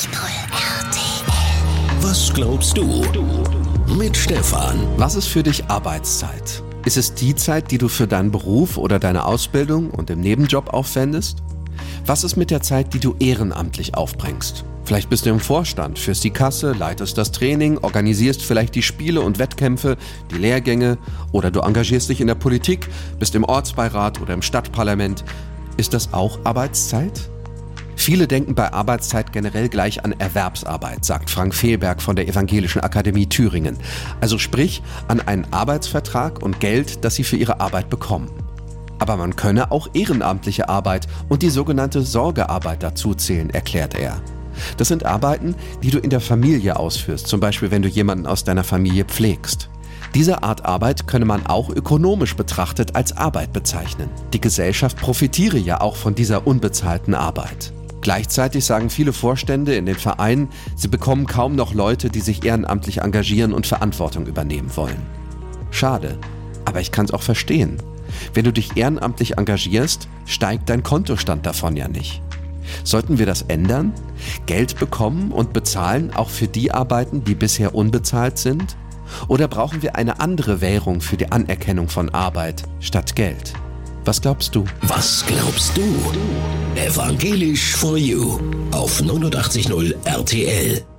RTL. Was glaubst du? Mit Stefan. Was ist für dich Arbeitszeit? Ist es die Zeit, die du für deinen Beruf oder deine Ausbildung und im Nebenjob aufwendest? Was ist mit der Zeit, die du ehrenamtlich aufbringst? Vielleicht bist du im Vorstand, führst die Kasse, leitest das Training, organisierst vielleicht die Spiele und Wettkämpfe, die Lehrgänge oder du engagierst dich in der Politik, bist im Ortsbeirat oder im Stadtparlament. Ist das auch Arbeitszeit? Viele denken bei Arbeitszeit generell gleich an Erwerbsarbeit, sagt Frank Fehlberg von der Evangelischen Akademie Thüringen. Also sprich an einen Arbeitsvertrag und Geld, das sie für ihre Arbeit bekommen. Aber man könne auch ehrenamtliche Arbeit und die sogenannte Sorgearbeit dazu zählen, erklärt er. Das sind Arbeiten, die du in der Familie ausführst, zum Beispiel wenn du jemanden aus deiner Familie pflegst. Diese Art Arbeit könne man auch ökonomisch betrachtet als Arbeit bezeichnen. Die Gesellschaft profitiere ja auch von dieser unbezahlten Arbeit. Gleichzeitig sagen viele Vorstände in den Vereinen, sie bekommen kaum noch Leute, die sich ehrenamtlich engagieren und Verantwortung übernehmen wollen. Schade, aber ich kann es auch verstehen. Wenn du dich ehrenamtlich engagierst, steigt dein Kontostand davon ja nicht. Sollten wir das ändern? Geld bekommen und bezahlen auch für die Arbeiten, die bisher unbezahlt sind? Oder brauchen wir eine andere Währung für die Anerkennung von Arbeit statt Geld? Was glaubst du? Was glaubst du? Evangelisch for You auf 89.0 RTL.